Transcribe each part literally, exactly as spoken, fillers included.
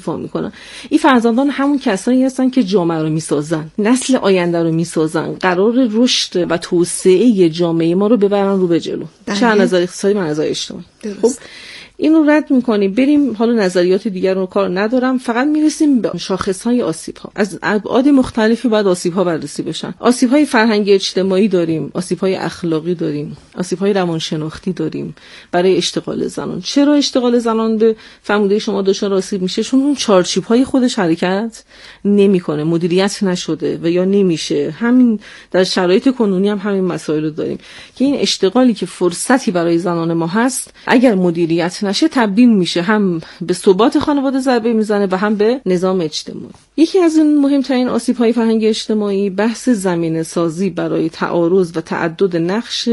ایفا میکنن. این فرزندان همون کسایی هستن که جامعه رو میسازن، نسل آینده رو میسازن، قرار رشد و توسعه جامعه ما رو ببرن رو به جلو، چه از نظر اقتصادی، من از نظر اجتماعی. خب اینو رد میکنیم، بریم حالا نظریات دیگر رو کار ندارم، فقط میرسیم به شاخصهای آسیب‌ها. از ابعاد مختلفی باید آسیب‌ها بررسی بشن. آسیب‌های فرهنگی اجتماعی داریم، آسیب‌های اخلاقی داریم، آسیب‌های روانشناختی داریم برای اشتغال زنان. چرا اشتغال زنان به فرموده شما دچار آسیب میشه؟ چون اون چارچوب‌های خودش حرکت نمیکنه، مدیریت نشده و یا نمیشه. همین در شرایط کنونی هم همین مسائل رو داریم که این اشتغالی که فرصتی برای زنان ما هست، اگر مدیریت نشه تبدیل میشه هم به ثبات خانواده ضربه میزنه و هم به نظام اجتماعی. یکی از این مهمترین آسیب‌های فرهنگی اجتماعی بحث زمینه سازی برای تعارض و تعدد نقش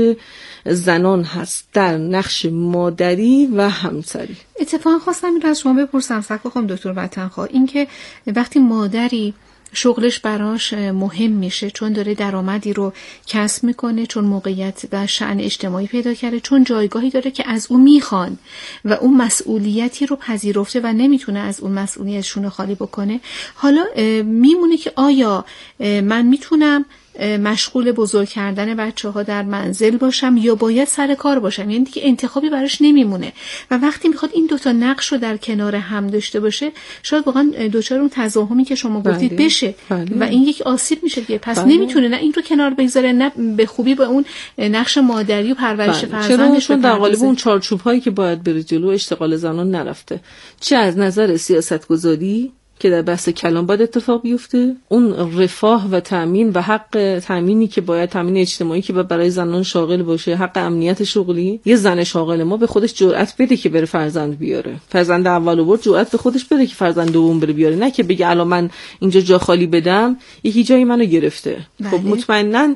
زنان هست در نقش مادری و همسری. اتفاقا خواستم این رو از شما بپرسم سکو خانم دکتر وطنخواه، این که وقتی مادری شغلش براش مهم میشه چون داره درآمدی رو کسب میکنه، چون موقعیت و شأن اجتماعی پیدا کرده، چون جایگاهی داره که از اون میخوان و اون مسئولیتی رو پذیرفته و نمیتونه از اون مسئولیت شونه خالی بکنه، حالا میمونه که آیا من میتونم مشغول بزرگ کردن بچه‌ها در منزل باشم یا باید سر کار باشم؟ یعنی دیگه انتخابی براش نمیمونه و وقتی میخواد این دوتا نقش رو در کنار هم داشته باشه شاید واقعا دوچار اون تضاهمی که شما گفتید بله. بشه بله. و این یک آسیب میشه دیگه. پس بله. نمیتونه نه این رو کنار بگذاره نه به خوبی به اون نقش مادری و پرورش بله. فرزندش چون در قالب اون چارچوب‌هایی که باید بره جلو اشتغال زنان نرفته، چه از نظر سیاست‌گذاری که در بحث کلان باید اتفاق بیفته، اون رفاه و تامین و حق تامینی که باید تامین اجتماعی که برای زنان شاغل باشه، حق امنیت شغلی، یه زن شاغل ما به خودش جرأت بده که بره فرزند بیاره، فرزند اول آورد جرأت به خودش بده که فرزند دوم بره بیاره، نه که بگه الان من اینجا جا خالی بدم یکی جای منو گرفته. بله. خب مطمئناً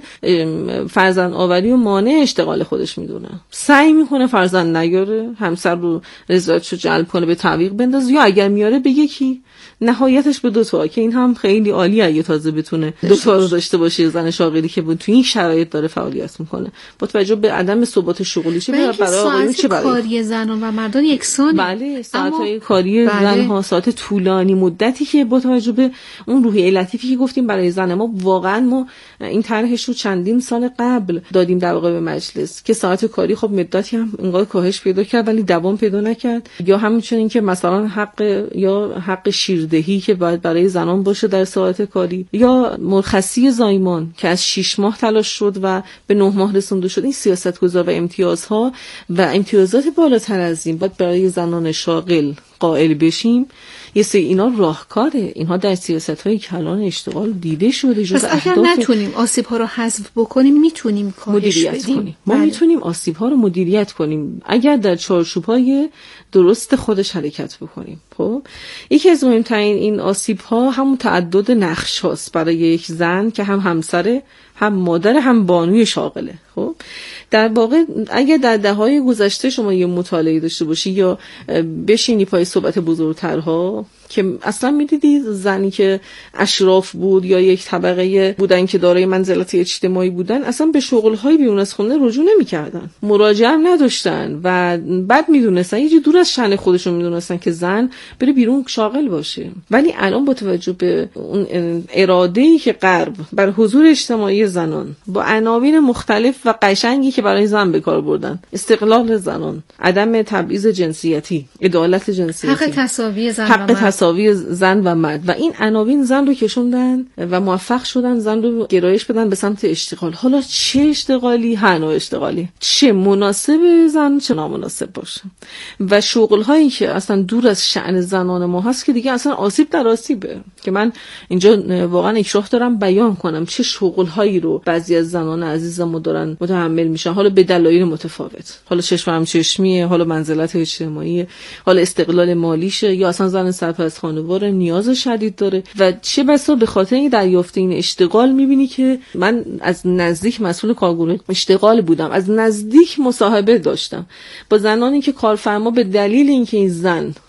فرزند آوری و مانع اشتغال خودش میدونه، سعی میکنه فرزند نیاره، همسر رو رضایتشو جلب کنه، به تعویق بندازه، یا اگر میاره به یکی، نهایتش به دو تا، که این هم خیلی عالیه اگه تازه بتونه دو تا رو داشته باشه زن شاغلی که تو این شرایط داره فعالیت میکنه، با توجه به عدم ثبات شغلیشه. برای آقایون چه برای کاری زنان و مردان یکسانی؟ بله، ساعت‌های کاری بله. زن‌ها ساعت طولانی مدتی که با توجه به اون روحیه لطیفی که گفتیم برای زن ما، واقعا ما این طرحش رو چندین سال قبل دادیم در واقع به مجلس که ساعت کاری خب مدتی هم انگار کاهش پیدا کرد ولی دوام پیدا نکرد، یا همچنین که مثلا حق یا حق شیردهی که باید برای زنان باشه در ساعت کاری، یا مرخصی زایمان که از شش ماه تلاش شد و به نه ماه رسونده شد. این سیاست‌گذار و امتیازها و امتیازات بالاتر از این باید برای زنان شاغل قائل بشیم. یه سری اینا راهکاره، اینها در سیاست‌های کلان اشتغال دیده شده. پس اگر نتونیم آسیب‌ها رو حذف بکنیم میتونیم کاهش بدیم. ما بله. میتونیم آسیب‌ها رو مدیریت کنیم اگر در چارچوب‌های درست خودش حرکت بکنیم. خب یکی از مهمترین این آسیب‌ها همون تعدد نقش هاست برای یک زن که هم همسره، هم مادر، هم بانوی شاغله. خب در واقع اگر در دهه‌های گذشته شما یه مطالعه داشته باشی یا بشینی پای صحبت بزرگترها که اصلا میدیدی زنی که اشراف بود یا یک طبقه بودن که دارای منزلت اجتماعی بودن اصلا به شغل‌های بیرون از خونه رجوع نمی‌کردن، مراجعه هم نداشتن و بعد میدونستن یه جور دور از شأن خودشون میدونستن که زن بره بیرون شاغل باشه. ولی الان با توجه به اون اراده‌ای که غرب بر حضور اجتماعی زنان با عناوین مختلف و قشنگی که برای زن به کار بردن، استقلال زنان، عدم تبعیض جنسیتی، عدالت جنسیتی، حق تساوی زن حق و مرد، تساوی زن و مرد، و این عناوین زن رو کشوندن و موفق شدن زن رو گرایش بدن به سمت اشتغال. حالا چه اشتغالی، هر نوع اشتغالی، چه مناسب زن چه نامناسب باشه، و شغل‌هایی که اصلا دور از شأن زنان ما هست که دیگه اصلا آسیب در آسیبه، که من اینجا واقعا اکراه دارم بیان کنم چه شغل‌هایی رو بعضی از زنان عزیزمون دارن متحمل میشن، حالا به دلایل متفاوت، حالا چشم هم چشمیه، حالا منزلت اجتماعی، حالا استقلال مالیشه، یا اصلا زن سرپرست خانوار نیاز شدید داره، و چه بسا به خاطر این دریافت این اشتغال میبینی که من از نزدیک مسئول کارگروه اشتغال بودم، از نزدیک مصاحبه داشتم با زنانی که کارفرما به دلیل اینکه این زن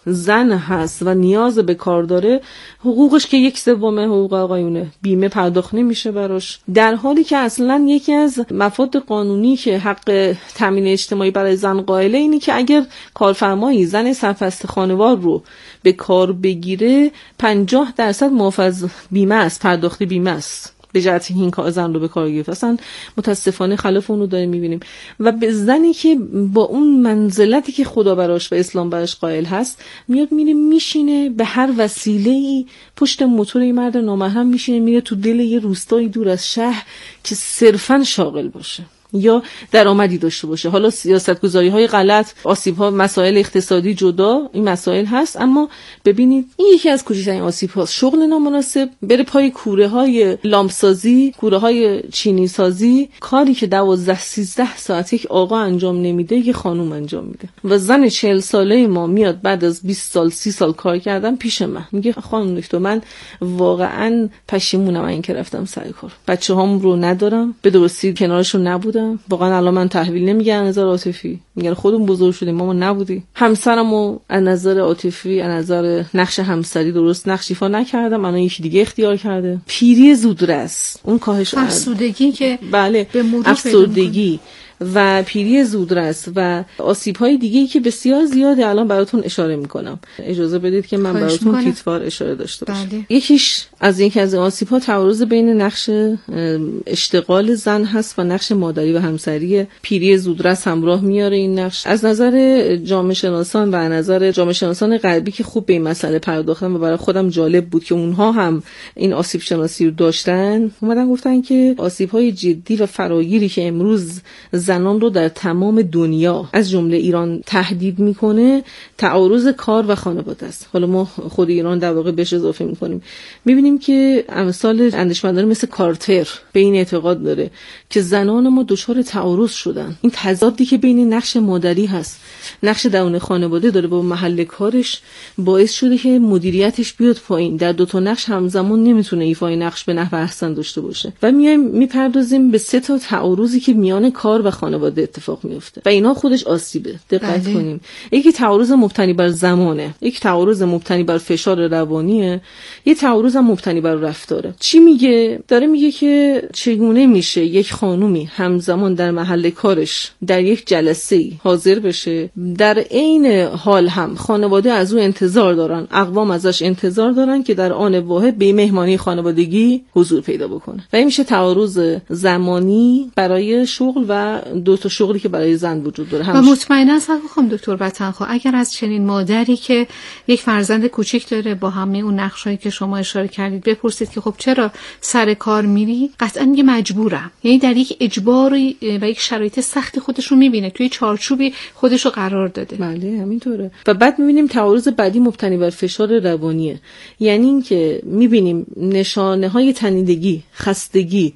زن هست و نیاز به کار داره، حقوقش که یک سوم حقوق آقایونه، بیمه پرداخت نمیشه براش، در حالی که اصلا یکی از مفاد قانونی که حق تامین اجتماعی برای زن قائله اینی که اگر کارفرمایی زن سرپرست خانوار رو به کار بگیره پنجاه درصد معاف از بیمه است، پرداخت بیمه است به جهت این کار زن رو به کار گرفت. اصلا متاسفانه خلاف اون رو داریم میبینیم و به زنی که با اون منزلتی که خدا براش و اسلام براش قائل هست میاد میره میشینه به هر وسیله‌ای پشت موتور این مرد نامحرم میشینه، میره تو دل یه روستایی دور از شهر که صرفاً شاغل باشه یا درآمدی داشته باشه. حالا سیاستگذاری‌های غلط، آسیب‌ها، مسائل اقتصادی جدا این مسائل هست، اما ببینید این یکی از کوچکترین آسیب‌هاست. شغل نامناسب، بره پای کوره‌های لامپسازی، کوره‌های چینی سازی، کاری که دوازده سیزده ساعت یک آقا انجام نمیده یک خانم انجام میده. و زن چهل ساله ما میاد بعد از بیست سال سی سال کار کردن پیش من میگه خانم دکتر من واقعاً پشیمونم این که رفتم سر کار، بچه‌هام رو ندارم، به درستی کنارشون نبودم، واقعا الان من تحویل نمیگم از نظر عاطفی، میگن خودمون بزرگ شدیم ماما نبودی، همسرمو از نظر عاطفی از نظر نقش همسری درست نقش ایفا نکردم، الان یکی دیگه اختیار کرده. پیری زودرس، اون کاهش افسردگی که بله به مرور افسردگی و پیری زودرس و آسیب‌های دیگه‌ای که بسیار زیاده الان براتون اشاره میکنم. اجازه بدید که من براتون تیتوار اشاره داشته باشم. بله. یکیش از این که از آسیب‌ها تعارض بین نقش اشتغال زن هست و نقش مادری و همسری. پیری زودرس همراه میاره این نقش. از نظر جامعه شناسان و از نظر جامعه شناسان غربی که خوب به این مسئله پرداختن و برای خودم جالب بود که اونها هم این آسیب شناسی رو داشتن، اومدن گفتن که آسیب‌های جدی و فراگیری که امروز زنان رو در تمام دنیا از جمله ایران تهدید میکنه تعارض کار و خانواده است. حالا ما خود ایران در واقع بهش اضافه میکنیم. میبینیم که امثال اندیشمندان مثل کارتر به این اعتقاد داره که زنان ما دچار تعارض شدن. این تضادی که بین نقش مادری هست، نقش درون خانواده داره با محل کارش، باعث شده که مدیریتش بیاد پایین. در دو تا نقش همزمان نمیتونه ایفای نقش به نحو احسن داشته باشه. و میایم میپردازیم به سه تا تعارضی که میان کار و خانواده اتفاق میفته و اینا خودش آسیبه. دقت بله. کنیم. یکی تعارض مبتنی بر زمانه، یک تعارض مبتنی بر فشار روانیه، یه تعارض هم مبتنی بر رفتاره. چی میگه؟ داره میگه که چگونه میشه یک خانومی همزمان در محل کارش در یک جلسه‌ای حاضر بشه، در عین حال هم خانواده از او انتظار دارن، اقوام ازش انتظار دارن که در آن واحد به مهمانی خانوادگی حضور پیدا بکنه. و این میشه تعارض زمانی برای شغل و دو تا شغلی که برای زن وجود داره. و مطمئنا خانم دکتر وطنخواه اگر از چنین مادری که یک فرزند کوچیک داره با همه اون نقشایی که شما اشاره کردید بپرسید که خب چرا سر کار میری، قطعا میگه مجبورم. یعنی در یک اجباری و یک شرایط سختی خودش رو میبینه، توی چارچوبی خودش رو قرار داده. بله همینطوره. و بعد میبینیم تعارض بعدی مبتنی بر فشار روانیه. یعنی اینکه میبینیم نشانه های تنیدگی، خستگی،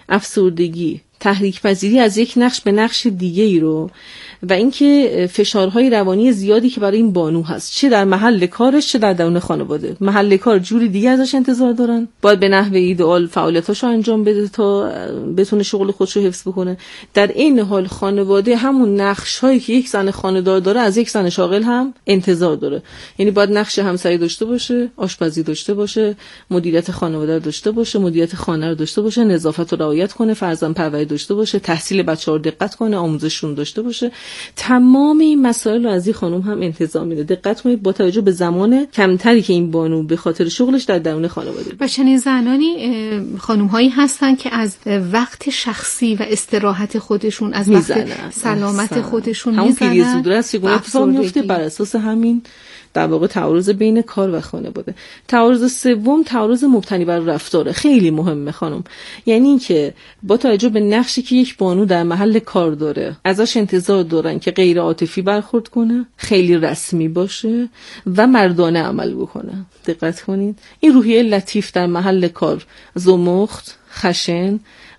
افسردگی، تحریک پذیری از یک نقش به نقش دیگه ای رو و اینکه فشارهای روانی زیادی که برای این بانو هست، چه در محل کارش چه در درون خانواده. محل کار جوری دیگه ازش انتظار دارن، باید به نحو ایدئال فعالیتاشو انجام بده تا بتونه شغل خودشو حفظ بکنه. در این حال خانواده همون نقش‌هایی که یک زن خانه‌دار داره از یک زن شاغل هم انتظار داره. یعنی باید نقش همسری داشته باشه، آشپزی داشته باشه، مدیریت خانواده داشته باشه، مدیریت خانه رو داشته باشه، نظافت رو رعایت کنه، فرزند پروری داشته باشه، تحصیل بچه‌ها رو دقت کنه، آموزششون داشته باشه. تمام این مسائل رو از این خانم هم انتظار میده. دقت کنید با توجه به زمان کمتری که این بانو به خاطر شغلش در درون خانواده. و چنین زنانی خانم‌هایی هستن که از وقت شخصی و استراحت خودشون، از وقت سلامت احسن. خودشون میزنن. همون پیری زودرس که اتفاق میفته بر اساس همین در واقع تعارض بین کار و خانواده. تعارض سوم تعارض مبتنی بر رفتاره. خیلی مهمه خانم. یعنی اینکه با توجه به نقشی که یک بانو در محل کار داره ازش انتظار دارن که غیر عاطفی برخورد کنه، خیلی رسمی باشه و مردانه عمل بکنه. دقت کنید. این روحیه لطیف در محل کار، زمخت، خشن،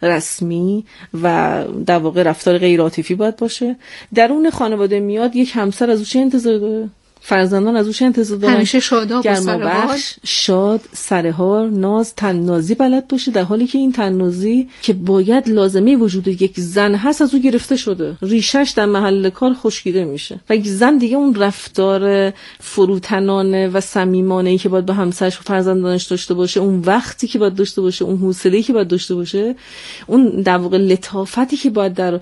رسمی و در واقع رفتار غیر عاطفی باید باشه. درون خانواده میاد یک همسر از او چه انتظار داره؟ فرزندان از اوش انتظار دارن همیشه شاداب و سرحال، شاد، سرحال، ناز، تنازی بلد باشه، در حالی که این تنازی که باید لازمه وجود یک زن هست از او گرفته شده، ریشش در محل کار خشکیده میشه و یک زن دیگه اون رفتار فروتنانه و صمیمانه‌ای که باید با همسرش و فرزندانش داشته باشه، اون وقتی که باید داشته باشه، اون حوصله‌ای که باید داشته باشه، اون در واقع لطافتی که باید در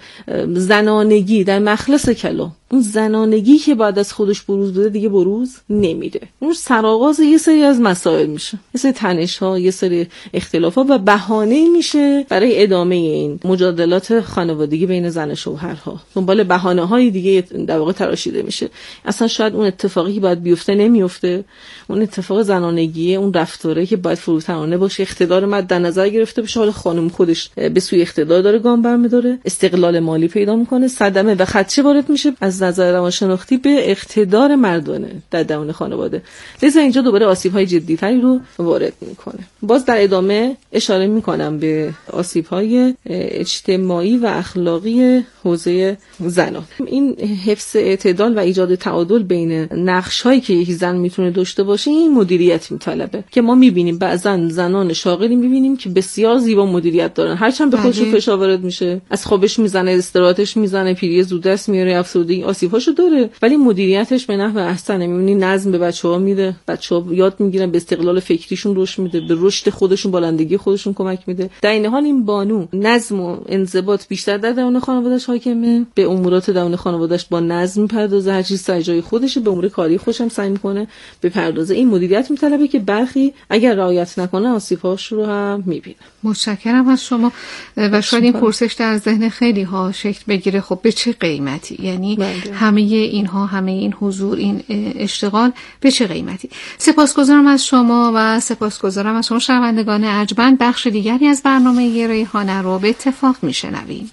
زنانگی، در مخلص کلام، اون زنانگی که بعد از خودش بروز بده دیگه بروز نمیده. اون سرآغاز یه سری از مسائل میشه، یه سری تنش‌ها، یه سری اختلافات و بهانه‌ای میشه برای ادامه این مجادلات خانوادگی بین زن و شوهرها. دنبال بهانه‌های دیگه در واقع تراشیده میشه. اصلا شاید اون اتفاقی که باید بیفته نمیفته. اون اتفاق زنانگی، اون رفتاره که باید فروتنانه باشه، اقتدار مد نظر گرفته بشه، حالا خانم خودش به سوی اقتدار داره گام برمی‌داره، استقلال مالی پیدا می‌کنه، صدمه و خدشه وارد میشه از نظر روانشناختی به اقتدار مردانه در درون خانواده. لذا اینجا دوباره آسیب‌های جدی‌تری رو وارد می‌کنه. باز در ادامه اشاره می‌کنم به آسیب‌های اجتماعی و اخلاقی حوزه زنان. این حفظ اعتدال و ایجاد تعادل بین نقش‌هایی که یک زن میتونه داشته باشه، این مدیریت میطلبه که ما می‌بینیم بعضن زنان شاغلی می‌بینیم که بسیار زیبا مدیریت دارن، هرچند به خودشون فشار وارد میشه، از خوابش میزنه، استراحتش میزنه، پیری زودرس میاره، افسردگی آسیب‌هاشو داره، ولی مدیریتش به نحو احسن. می‌بینی نظم به بچه‌ها میده، بچه‌ها یاد میگیرن، به استقلال فکریشون رشد میده، به رشد خودشون، بالندگی خودشون کمک میده. در این حال این بانو نظم و انضباط بیشتر در درون خانواده‌اش حاکمه، به امورات درون خانواده‌اش با نظم می‌پردازه، هر چیز سر جای خودشه، به امور کاری خودش هم سعی می‌کنه بپردازه. این مدیریت می‌طلبه که برخی اگر رعایت نکنه آسیب‌هاش رو هم می‌بینه. متشکرم از شما. و شاید این پرسش در ذهن خیلی ها شکل بگیره، خب به چه قیمتی؟ یعنی بلده. همه اینها، همه این حضور، این اشتغال به چه قیمتی؟ سپاسگزارم از شما و سپاسگزارم از شما شنوندگان ارجمند. بخش دیگری از برنامه ریحانه رو به اتفاق میشنویم.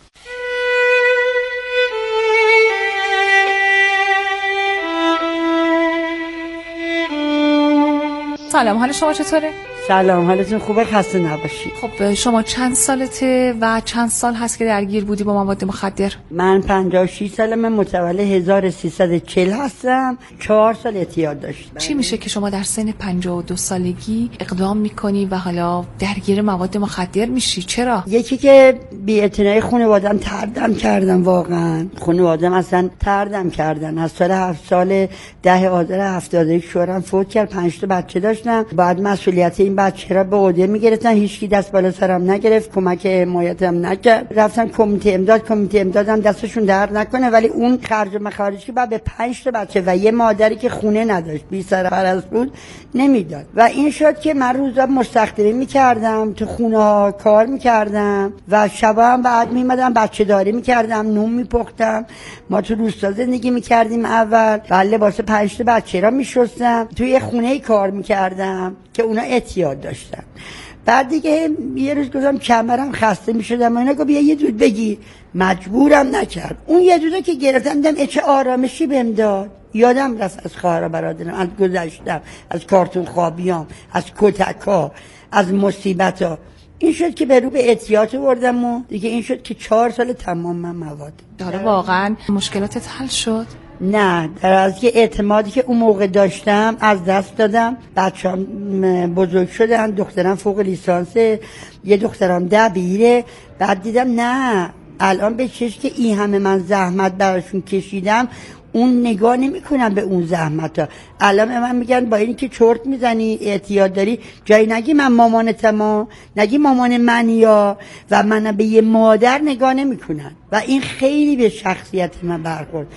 سلام، حال شما چطوره؟ سلام، حالتون خوبه؟ خسته نباشید. خب شما چند سالته و چند سال هست که درگیر بودی با مواد مخدر؟ من پنجاه و شش سالمه، متولد هزار و سیصد و چهل هستم، چهار سال اعتیاد داشتم. چی میشه که شما در سن پنجاه و دو سالگی اقدام میکنی و حالا درگیر مواد مخدر میشی؟ چرا؟ یکی که بی‌اعتنایی خانواده‌ام تردم کردن، واقعا خانواده‌ام اصلا تردم کردن. از سال هفت سال ده آذر هفتاد و یک شوهرم فوت کرد، پنج تا بچه داشتم، بعد مسئولیت این بچه را به عهده میگرفتن، هیچکی دست بالا سرم نگرفت، کمک حمایتم نکرد. رفتم کمیته امداد، کمیته امدادم دستشون درد نکنه، ولی اون خرج و مخارجی که بعد به پنج تا بچه و یه مادری که خونه نداشت، بی سر پرست بود، نمیداد. و این شد که من روزا مستخدمی میکردم، تو خونه ها کار میکردم و شبا هم بعد میمدم بچه داری میکردم، نون میپختم. ما تو روستا زندگی میکردیم اول، و لباس پنج تا بچه را میشستم، توی خونه کار میکردم که اونا اعتیاد داشتن. بعد دیگه یه روز گفتم کمرم خسته میشدم و اینا گفت بیا یه دود بگی، مجبورم نکرد. اون یه دودا که گرفتم دیدم چه آرامشی بهم داد. یادم رفت از خواهر برادرم، از گذشتم، از کارتون خوابیام، از کتکا، از مصیبتا. این شد که به رو به اعتیاد بردم و دیگه این شد که چهار سال تمام من مواد. داره واقعا مشکلاتت حل شد؟ نه، در از که اعتمادی که اون موقع داشتم از دست دادم. بچه‌ام بزرگ شدن، دخترم فوق لیسانسه، یه دخترم دبیره. بعد دیدم نه، الان به چش که این همه من زحمت براشون کشیدم، اون نگاه نمی کنم به اون زحمت ها. الان من میگن با اینی که چرت میزنی، اعتیاد داری، جایی نگی من مامانتم، نگی مامان منیا، و من به یه مادر نگاه نمی کنن و این خیلی به شخصیت من برخورد.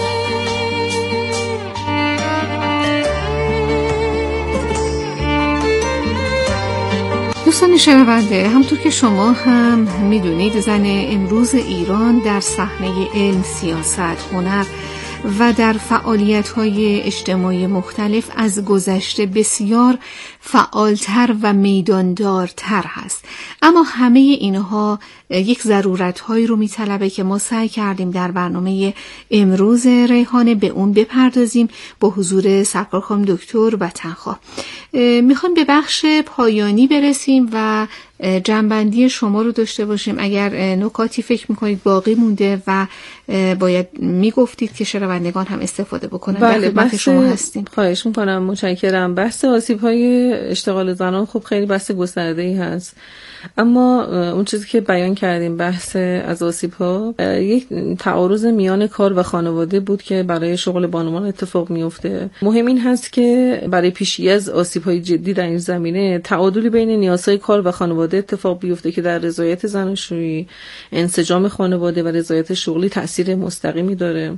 دوستان شنونده، همونطور که شما هم میدونید، زن امروز ایران در صحنه علم، سیاست، هنر و در فعالیت‌های اجتماعی مختلف از گذشته بسیار فعالتر و میداندارتر هست. اما همه اینها یک ضرورت‌هایی رو می‌طلبه که ما سعی کردیم در برنامه امروز ریحانه به اون بپردازیم با حضور سرکار خانم دکتر وطنخواه. میخوایم به بخش پایانی برسیم و جنبندی شما رو داشته باشیم. اگر نکاتی فکر میکنید باقی مونده و باید میگفتید که شنوندگان هم استفاده بکنن، بله، در خدمت شما هستیم. خواهش میکنم، متشکرم. بحث آسیب‌های اشتغال زنان خب خیلی بحث گسترده‌ای هست، اما اون چیزی که بیان کردیم بحث از آسیب‌ها یک تعارض میان کار و خانواده بود که برای شغل بانوان اتفاق میفته. مهم این هست که برای پیشی از آسیب‌های جدی در این زمینه تعادلی بین نیازهای کار و خانواده اتفاق بیفته که در رضایت زناشویی، انسجام خانواده و رضایت شغلی تأثیر مستقیمی داره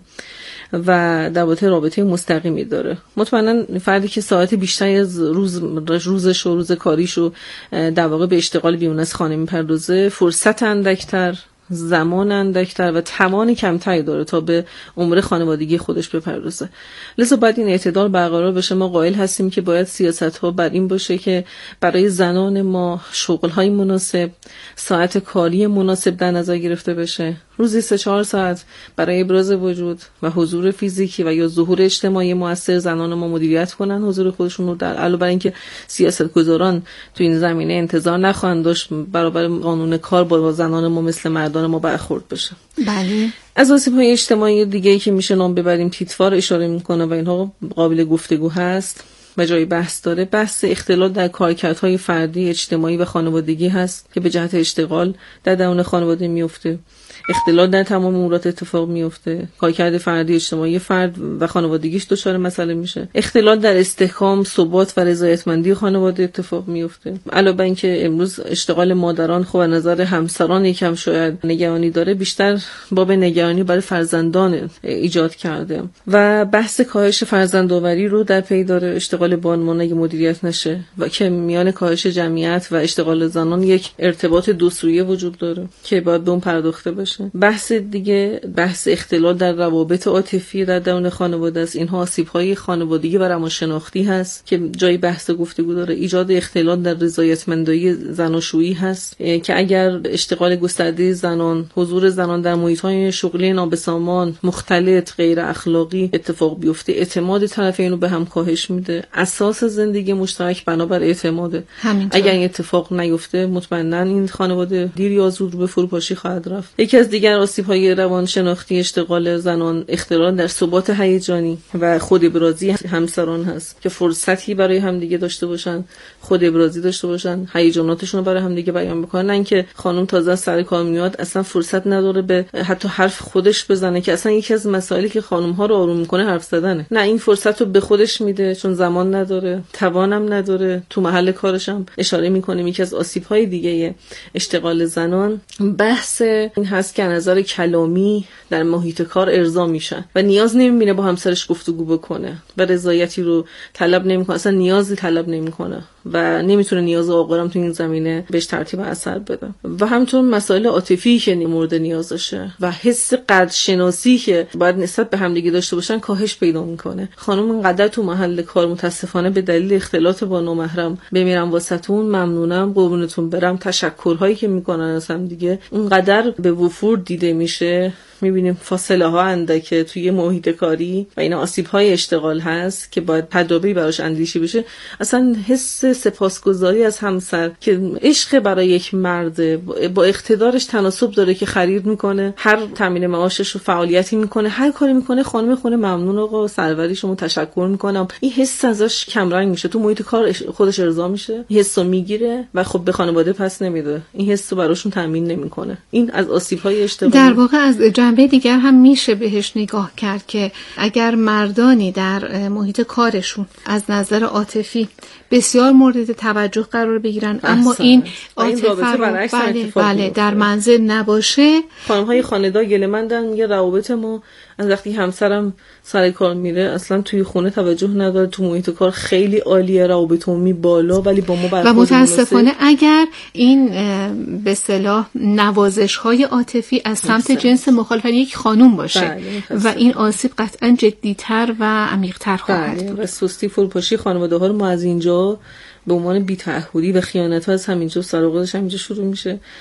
و در واقع رابطه مستقیمی داره. مطمئنا فردی که ساعت بیشتری از روز روزش و روز کاریشو در واقع به اشتغال بیرون از خانه میپردازه، فرصت اندکتر، زمان اندکتر و توان کمتری داره تا به امور خانوادگی خودش بپردازه. لذا باید این اعتدال برقرار بشه. ما قائل هستیم که باید سیاست‌ها بر این باشه که برای زنان ما شغل‌های مناسب، ساعت کاری مناسب در نظر گرفته بشه. روزی سه چهار ساعت برای ابراز وجود و حضور فیزیکی و یا ظهور اجتماعی مؤثر زنان ما مدیریت کنن حضور خودشون رو، در علاوه بر اینکه سیاستگزاران تو این زمینه انتظار نخواهند داشت برابر قانون کار با زنان ما مثل مردان ما برخورد بشه. بله. از آسیب‌های اجتماعی دیگه‌ای که میشه نام ببریم تیتوار اشاره میکنه و اینها قابل گفتگو هست و جای بحث داره. بحث اختلال در کارکردهای فردی، اجتماعی و خانوادگی هست که به جهت اشتغال در درون خانواده میفته. اختلال در تمام امورات اتفاق میفته. کارکرد فردی، اجتماعی فرد و خانوادگیش دچار مسئله میشه. اختلال در استحکام، ثبات و رضایتمندی خانواده اتفاق میفته. علاوه بر اینکه امروز اشتغال مادران خب از نظر همسران یکم شاید نگرانی داره، بیشتر باب نگرانی برای فرزندان ایجاد کرده و بحث کاهش فرزندآوری رو در پی داره. اشتغال بانوان اگه مدیریت نشه و که میان کاهش جمعیت و اشتغال زنان یک ارتباط دو سویه وجود داره که باید به اون پرداخته بشه. بحث دیگه بحث اختلال در روابط عاطفی در درون خانواده است. اینها آسیب‌های خانوادگی و روانشناختی هست که جای بحث گفتگو داره. ایجاد اختلال در رضایتمندی زناشویی هست که اگر اشتغال گسترده زنان، حضور زنان در محیط‌های شغلی نابسامان، مختلط، غیر اخلاقی اتفاق بیفته، اعتماد طرفین رو به هم کاهش میده. اساس زندگی مشترک بنابر اعتماده. اگر این اتفاق نیفته مطمئنا این خانواده دیر یا زود به فروپاشی خواهد رفت. یکی از دیگر آسیب‌های روانشناختی اشتغال زنان اختلال در ثبات هیجانی و خود ابرازی همسران هست که فرصتی برای همدیگه داشته باشن، خود ابرازی داشته باشن، هیجاناتشون رو برای همدیگه بیان بکنن. نه اینکه خانم تازه سر کار میاد اصلا فرصت نداره به حتی حرف خودش بزنه که اصلا یکی از مسائلی که خانم‌ها رو آروم می‌کنه حرف زدنه. نه، این فرصت رو به خودش میده چون زمان نداره، توانم نداره. تو محل کارش هم اشاره می‌کنه یکی از آسیب‌های دیگه اشتغال زنان بحث این هست که نظر کلامی در محیط کار ارضا میشن و نیاز نمیبینه با همسرش گفتگو بکنه و رضایتی رو طلب نمیکنه، اصلا نیازی طلب نمیکنه و نمیتونه نیاز آقا تو این زمینه بهش ترتیب اثر بده. و همچنین مسائل عاطفی که مورد نیازشه و حس قدرشناسی که باید نسبت به همدیگه داشته باشن کاهش پیدا میکنه. خانم اینقدر تو محل کار متاسفانه به دلیل اختلاط با نامحرم بمیرم واسهتون، ممنونم، قربونتون برم، تشکرهایی که میکنن از هم دیگه اونقدر به وفور دیده میشه. میبینیم فاصله ها اندکه توی محیط کاری و این آسیب های اشتغال هست که باید تدابیری براش اندیشی بشه. اصلا حس سپاسگزاری از همسر که عشق برای یک مرد با اقتدارش تناسب داره که خرید میکنه، هر تامین معاشش رو فعالیتی میکنه، هر کاری میکنه، خانم خونه ممنون آقا، سروری شما، تشکر میکنم، این حس ازش کمرنگ میشه، تو محیط کار خودش ارضا میشه، حسو میگیره و خب به خانواده پس نمیده، این حسو براشون تامین نمیکنه. این از آسیب های اشتغالی. در واقع از جنبه دیگر هم میشه بهش نگاه کرد که اگر مردانی در محیط کارشون از نظر عاطفی بسیار مورد توجه قرار بگیرن اما این عاطفه بله, بله در منزل نباشه، خانم‌های خانه‌دار گله‌مندن یه روابط ما از وقتی همسرم سر کار میره اصلا توی خونه توجه نداره، تو محیط کار خیلی عالیه، روابط عمومی بالا، ولی با ما برخورد و متاسفانه مناسب. اگر این به اصطلاح نوازش‌های عاطفی از سمت جنس مخالف یک خانم باشه بله، و این آسیب قطعا جدی‌تر و عمیق‌تر خواهد بله، بود. و سستی فروپاشی خانواده‌ها رو ما از اینجا به عنوان بی‌تعهدی و خیانت‌ها از همینجا سر و هم اینجا شروع میشه.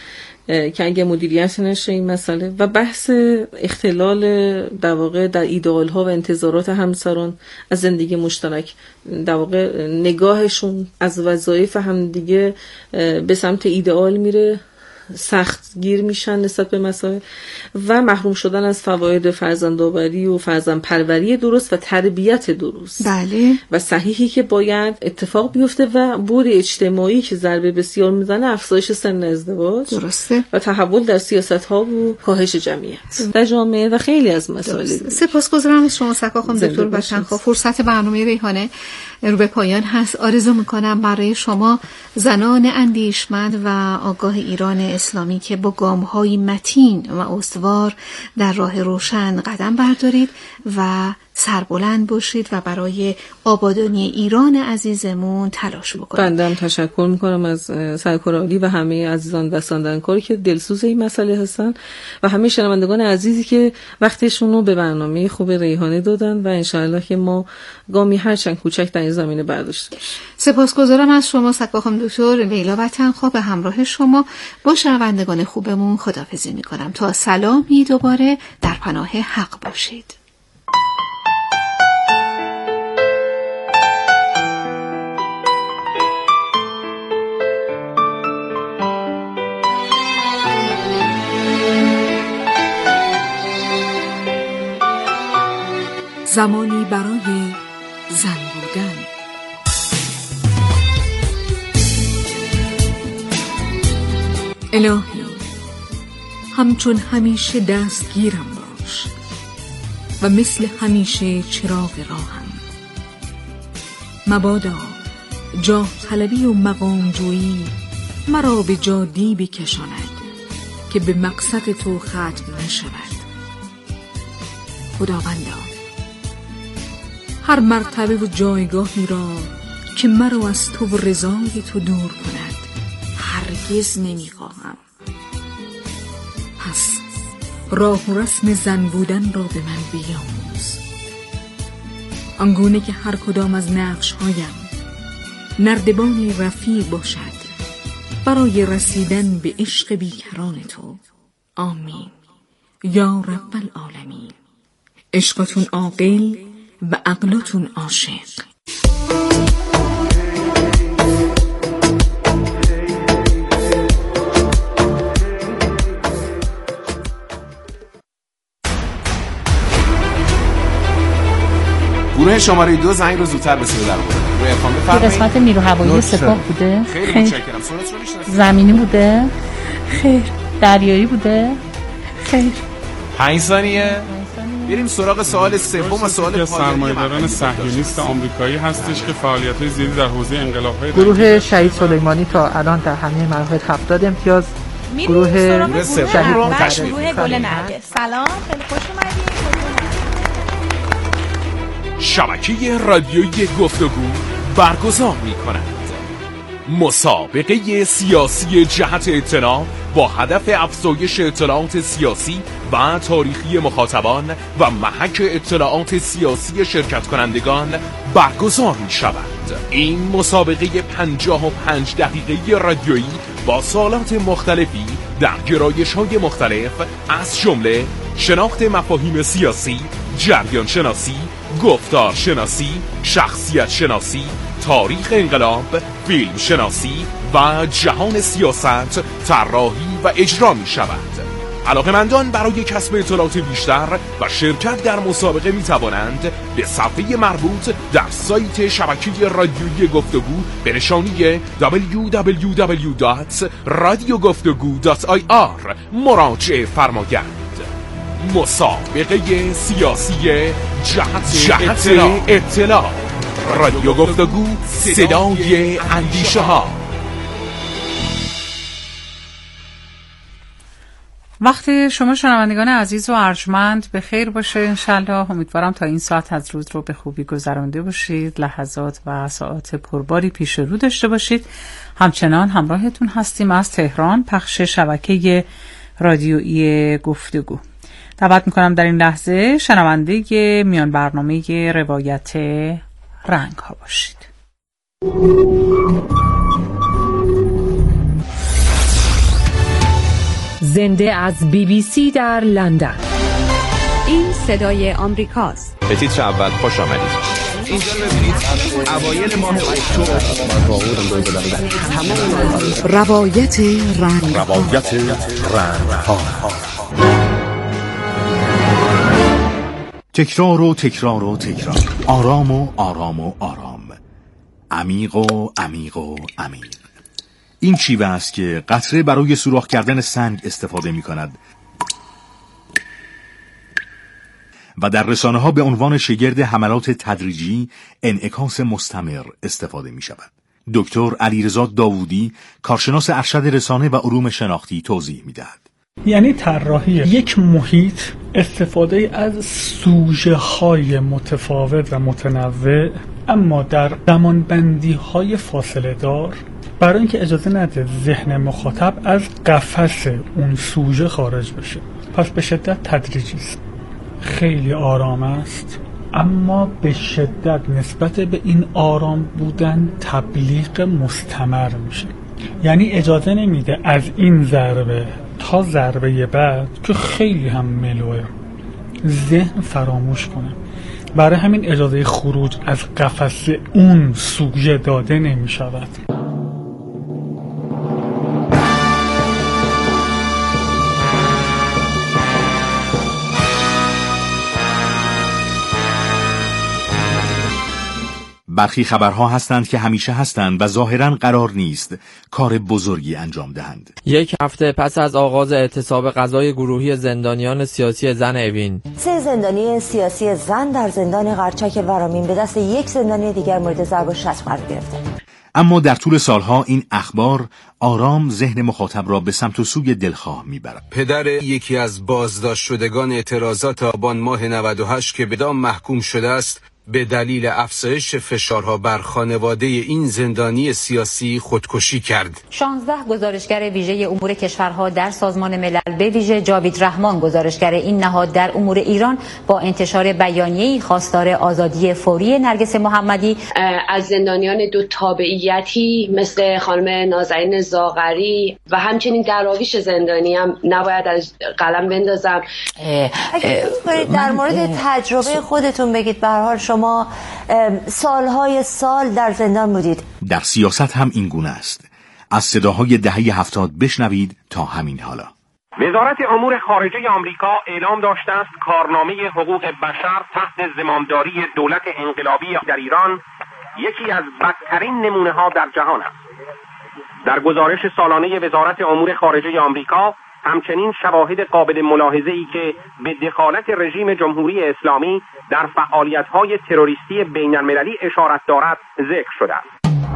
که اگه مدیریت نشه این مسئله و بحث اختلال در واقع در ایدئال ها و انتظارات همسران از زندگی مشترک، در واقع نگاهشون از وظایف همدیگه به سمت ایدئال میره، سخت گیر میشن نسبت به مسائل و محروم شدن از فواید فرزندآوری و فرزندپروری درست و تربیت درست بله و صحیحی که باید اتفاق بیفته و بود اجتماعی که ضربه بسیار میزنه افزایش سن ازدواج درسته و تحول در سیاست ها و کاهش جمعیت در جامعه و خیلی از مسائل. سپاسگزارم از شما سکا خانم دکتر وطنخواه. فرصت برنامه ریحانه رو به پایان هست. آرزو میکنم برای شما زنان اندیشمند و آگاه ایران اسلامی که با گام‌های متین و استوار در راه روشن قدم بردارید و سربلند باشید و برای آبادانی ایران عزیزمون تلاش بکنید. بنده هم تشکر میکنم از سرکار عالی و همه عزیزان دستاندرکاری که دلسوز این مسئله هستن و همه شنوندگان عزیزی که وقتشون رو به برنامه خوب ریحانه دادن و انشاءالله که ما گامی هرچند کوچک در این زمینه برداشته باشیم. سپاسگزارم از شما سکا خانم دکتر لیلا وطنخواه. به همراه شما با شنوندگان خوبمون خداحافظی میکنم تا سلامی دوباره در پناه حق باشید. زمانی برای زن بودن. الهی همچون همیشه دستگیرم باش و مثل همیشه چراغ راهم. مبادا جاه طلبی و مقام جویی مرا به جادی بکشاند که به مقصد تو ختم نشود. خداوندا هر مرتبه و جایگاهی را که مرا از تو و رضای تو دور کند هرگز نمیخواهم. پس راه و رسم زن بودن را به من بیاموز، آنگونه که هر کدام از نقش هایم نردبان رفیع باشد برای رسیدن به عشق بیکران تو. آمین یا رب العالمین. عشقتون عاقل و عقلتون عاشق. گروه شماره دو زنگ رو زودتر به صدا درآورد. روی ارقام بفرمایید. قسمت نیرو هوایی سپاه بوده؟ خیلی متشکرم. سرعتش رو میشناسید؟ زمینی بوده؟ خیر. دریایی بوده؟ خیر. پنج ثانیه. بریم سراغ سوال سوم و سوال پایانی. سرمایه‌داران صهیونیست آمریکایی هستش که فعالیت‌های زیادی در حوزه انقلاب‌های گروه شهید سلیمانی تا الان در همه مراحل هفتاد امتیاز. گروه شهید متشکرم. گروه گل نرگس. سلام، خیلی خوش اومدید. شبکه رادیویی گفتگو برگزار می‌کند مسابقه سیاسی جهت اطلاع با هدف افزایش اطلاعات سیاسی و تاریخی مخاطبان و محک اطلاعات سیاسی شرکت کنندگان برگزار می شود. این مسابقه پنجاه و پنج دقیقه رادیویی با سوالات مختلفی در گرایش‌های مختلف از جمله شناخت مفاهیم سیاسی، جریان شناسی، گفتار شناسی، شخصیت شناسی، تاریخ انقلاب، فیلم شناسی و جهان سیاست طراحی و اجرا می شود. علاقه‌مندان برای کسب اطلاعات بیشتر و شرکت در مسابقه می توانند به صفحه مربوط در سایت شبکه رادیویی گفتگو به نشانی دبلیو دبلیو دبلیو دات رادیو گفتگو دات آی آر مراجعه فرمایند. مسابقه سیاسی جهت, جهت اطلاع. اطلاع رادیو گفتگو، صدای اندیشه ها. وقتی شما شنوندگان عزیز و ارجمند به خیر باشه انشالله. امیدوارم تا این ساعت از روز رو به خوبی گذرانده باشید، لحظات و ساعات پرباری پیش رو داشته باشید. همچنان همراهتون هستیم از تهران، پخش شبکه رادیویی گفتگو. دعوت میکنم در این لحظه شنونده میان برنامه روایت رنگ ها باشید. زنده از بی بی سی در لندن. این صدای آمریکاست. به تیتر اول خوش آمدید. اینجا ببینید اوایل ماه اکتبر روایت رنگ روایت رنگ ها. تکرار و تکرار و تکرار، آرام و آرام و آرام، عمیق و عمیق و عمیق. این شیوه است که قطره برای سوراخ کردن سنگ استفاده می کند و در رسانه ها به عنوان شگرد حملات تدریجی انعکاس مستمر استفاده می شود. دکتر علیرضا داوودی، کارشناس ارشد رسانه و علوم شناختی، توضیح می دهد. یعنی طراحی یک محیط، استفاده از سوژه های متفاوت و متنوع، اما در زمانبندی های فاصله دار، برای اینکه اجازه نده ذهن مخاطب از قفس اون سوژه خارج بشه. پس به شدت تدریجی است، خیلی آرام است، اما به شدت نسبت به این آرام بودن تبلیغ مستمر میشه. یعنی اجازه نمیده از این ضربه تا ضربه بعد که خیلی هم ملوه ذهن فراموش کنه. برای همین اجازه خروج از قفس اون سوژه داده نمی شود. برخی خبرها هستند که همیشه هستند و ظاهراً قرار نیست کار بزرگی انجام دهند. یک هفته پس از آغاز اعتصاب غذای گروهی زندانیان سیاسی زن اوین، سه زندانی سیاسی زن در زندان قرچک ورامین به دست یک زندانی دیگر مورد ضرب و شتم قرار گرفتند. اما در طول سالها این اخبار آرام ذهن مخاطب را به سمت و سوی دلخواه میبرد. پدر یکی از بازداشت شدگان اعتراضات آبان ماه نود و هشت که به اعدام محکوم شده است، به دلیل افزایش فشارها بر خانواده این زندانی سیاسی خودکشی کرد. شانزده گزارشگر ویژه امور کشورها در سازمان ملل، به ویژه جاوید رحمان گزارشگر این نهاد در امور ایران، با انتشار بیانیه‌ای خواستار آزادی فوری نرگس محمدی از زندانیان دو تابعیتی مثل خانم نازنین زاغری و همچنین دراویش زندانی هم نباید از قلم بندازم. اگه در مورد تجربه خودتون بگید. به هر حال شما سالهای سال در زندان بودید. در سیاست هم این گونه است. از صداهای دهه هفتاد بشنوید تا همین حالا. وزارت امور خارجه آمریکا اعلام داشته است کارنامه حقوق بشر تحت زمامداری دولت انقلابی در ایران یکی از بدترین نمونه ها در جهان است. در گزارش سالانه وزارت امور خارجه آمریکا همچنین شواهد قابل ملاحظه‌ای که به دخالت رژیم جمهوری اسلامی در فعالیت‌های تروریستی بین‌المللی اشارت دارد ذکر شده است.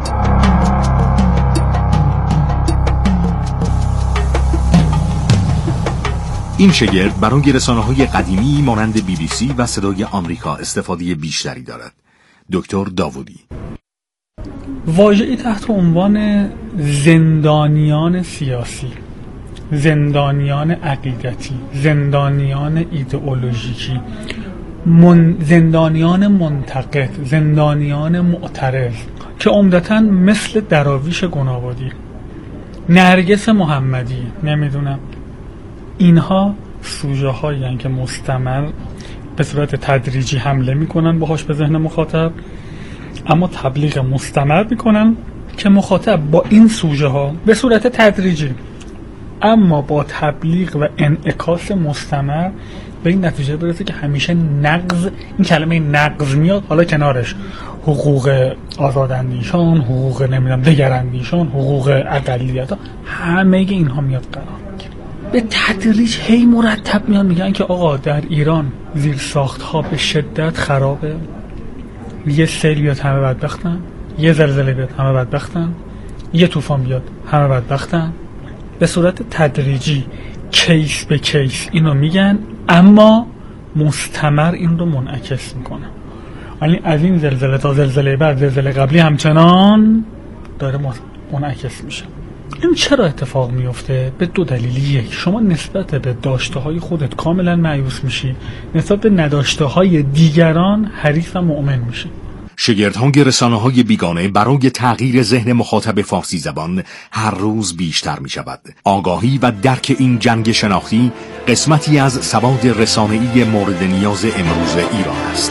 این شگرد برای رسانه‌های قدیمی مانند بی بی سی و صدای آمریکا استفاده بیشتری دارد. دکتر داوودی: واژه‌ای تحت عنوان زندانیان سیاسی، زندانیان عقیدتی، زندانیان ایدئولوژیکی، من زندانیان منتقد، زندانیان معترض که عمدتاً مثل دراویش گنابادی، نرگس محمدی، نمیدونم، اینها سوژه هایی که مستمر به صورت تدریجی حمله میکنن باهاش به ذهن مخاطب، اما تبلیغ مستمر میکنن که مخاطب با این سوژه ها به صورت تدریجی اما با تبلیغ و انعکاس مستمر به این نتیجه برسه که همیشه نقض، این کلمه نقض میاد، حالا کنارش حقوق آزاداندیشان، حقوق نمیدونم دگراندیشان، حقوق اقلیت ها، همه اینها میاد قرار میگیره. به تدریج هی مرتب میان میگن که آقا در ایران زیر ساخت ها به شدت خرابه، یه سیل بیاد همه بدبختن، یه زلزله بیاد همه بدبختن، یه طوفان بیاد همه بدبختن. به صورت تدریجی کیس به کیس اینو میگن، اما مستمر این رو منعکس میکنه. یعنی از این زلزله تا زلزله بعد، زلزله قبلی همچنان داره منعکس میشه. این چرا اتفاق میفته؟ به دو دلیل. یک، شما نسبت به داشته های خودت کاملا مایوس میشی، نسبت به نداشته های دیگران حریص و مؤمن میشی. شگرده‌های رسانه‌های بیگانه برای تغییر ذهن مخاطب فارسی زبان هر روز بیشتر می شود. آگاهی و درک این جنگ شناختی قسمتی از سواد رسانه‌ای مورد نیاز امروز ایران است.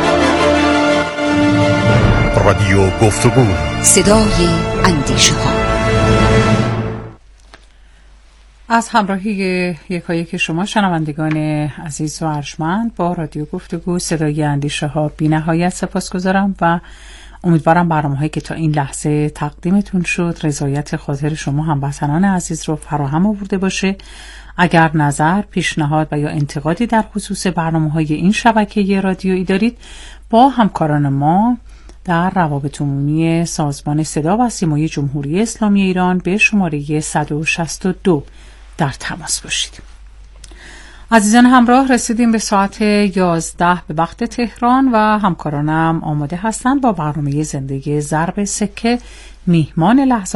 رادیو گفتگو، صدای اندیشه ها. از همراهی یکایک شما شنوندگان عزیز و ارجمند با رادیو گفتگو صدای اندیشه ها بی نهایت سپاسگزارم و امیدوارم برنامه‌هایی که تا این لحظه تقدیمتون شد رضایت خاطر شما هموطنان عزیز رو فراهم آورده باشه. اگر نظر، پیشنهاد و یا انتقادی در خصوص برنامه‌های این شبکه رادیویی دارید با همکاران ما در روابط عمومی سازمان صدا و سیمای جمهوری اسلامی ایران به شماره صد و شصت و دو در تماس باشید. عزیزان همراه، رسیدیم به ساعت یازده به وقت تهران و همکارانم آماده هستند با برنامه زندگی ضرب سکه میهمان لحظه